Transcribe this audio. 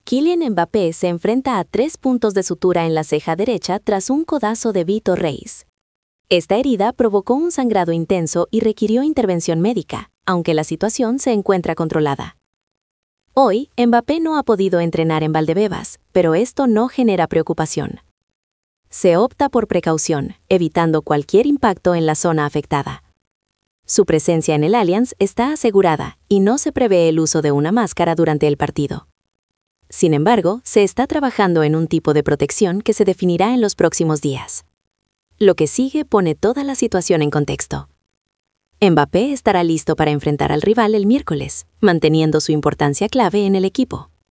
Kylian Mbappé se enfrenta a 3 puntos de sutura en la ceja derecha tras un codazo de Vitor Reis. Esta herida provocó un sangrado intenso y requirió intervención médica, aunque la situación se encuentra controlada. Hoy, Mbappé no ha podido entrenar en Valdebebas, pero esto no genera preocupación. Se opta por precaución, evitando cualquier impacto en la zona afectada. Su presencia en el Allianz está asegurada y no se prevé el uso de una máscara durante el partido. Sin embargo, se está trabajando en un tipo de protección que se definirá en los próximos días. Lo que sigue pone toda la situación en contexto. Mbappé estará listo para enfrentar al rival el miércoles, manteniendo su importancia clave en el equipo.